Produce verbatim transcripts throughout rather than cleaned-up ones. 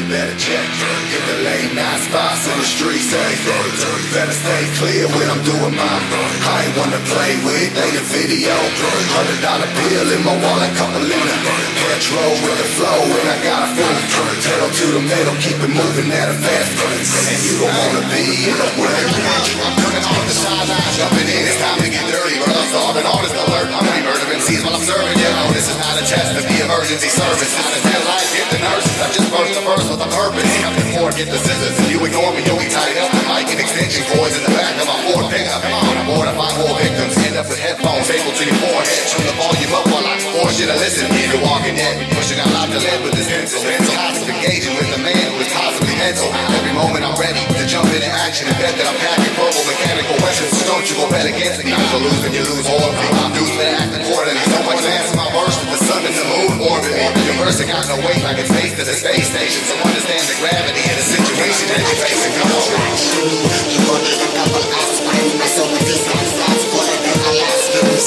better check. Hit the late night spots in the streets, hey. Better stay clear when I'm doing mine. I ain't one to play with, ain't a video. Hundred dollar bill in my wallet, couple liter. Petrol with the flow, and I got a full. Pedal to the metal, keep it moving at a fast pace. And you don't wanna be in a way. I'm coming off the sidelines, jumping in, it's time to get dirty. But I'm starving, honest alert. I'm ready murder M Cs while I'm serving. You know, this is not a test of the emergency service. Not a tell life, get the nurses. I just burst the verse with a purpose. Come to four, get the scissors. If you ignore me, you'll be tied up. The mic and extension cords in the back of my Ford pickup. On a board, I find more victims. End up with headphones, stapled to your forehead. Turn the volume up while I force you to listen. If you're walking yet, pushing out loud to live with this pencil. Mental hostile, engaging with a man who is possibly mental. Every moment I'm ready to jump into action and bet that I'm packing purple mechanical weapons. So don't you go bet against me. You're losing, you lose horribly. I'm dudes been acting accordingly. So much dance in my verse that the sun and the moon orbit me. Your verse ain't got no weight like it's face to the space station. So understand the gravity of the situation that you're facing. Come on. You gon' need a couple aspirin. Mess up with these guys, that's full of them Alaskans.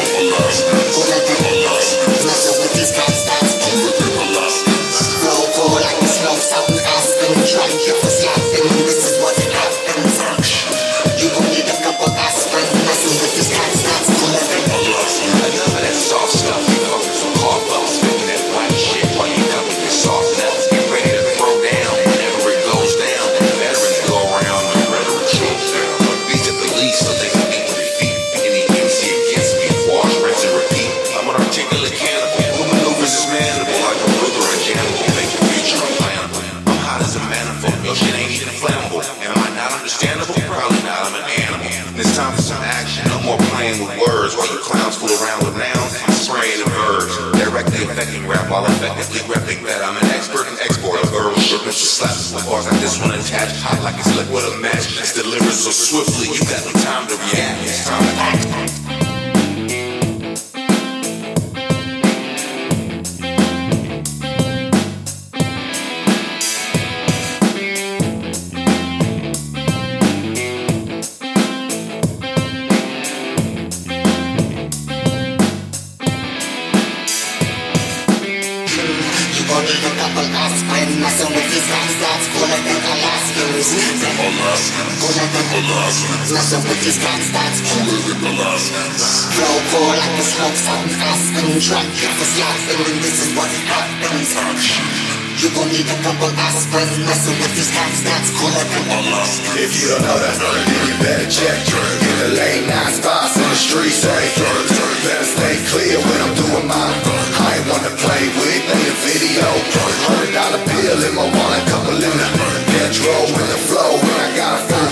Full of them Alaskans. Mess up with these guys, that's full of them Alaskans. Flow cool like the smokes out in Aspen. Try to keep us laughing, this is what happens. You gon' need a couple aspirin. Mess up with these guys, that's full of them Alaskans. Enough of that soft stuff. You focus on car flow, spitting that white shit while you cover your soft nuts. Get ready to throw down whenever it goes down. Veterans go around and rhetoric shows down. Beat the police so they can beat with their feet. Any M C against me, wash, rinse, and repeat. I'm an articulate cannibal who maneuvers his mandible like a ruler and janitor. Make the future unplannable. I'm hot as a manifold. Your shit ain't even flammable. Am I not understandable? Probably not. I'm an animal. And it's time for some action. No more playing with words while you clowns fool around with nouns. I'm spraying the verbs, directly affecting rap while effectively repping that I'm an expert and export of verbal shipments to slaps with bars like this one attached, hot like it's lit with a match. It's delivered so swiftly, you got no time to react. It's time to act. Messing with these guys, that's full of them Alaskans. Full of them Alaskans. Messing with these guys, that's full of them Alaskans. Flow cool like the smokes out in Aspen. Try to keep us laughing, and this is what happens. You gon' need a couple aspirin. Messing with these guys, that's full of them Alaskans. If you don't know that, then you better check. Hit the late night spots in the streets, hey. Better stay clear when I'm doing mine. I ain't one to play with, ain't a video. Hundred dollar bill in my wallet, couple liter. Petrol with the flow, and I got a full.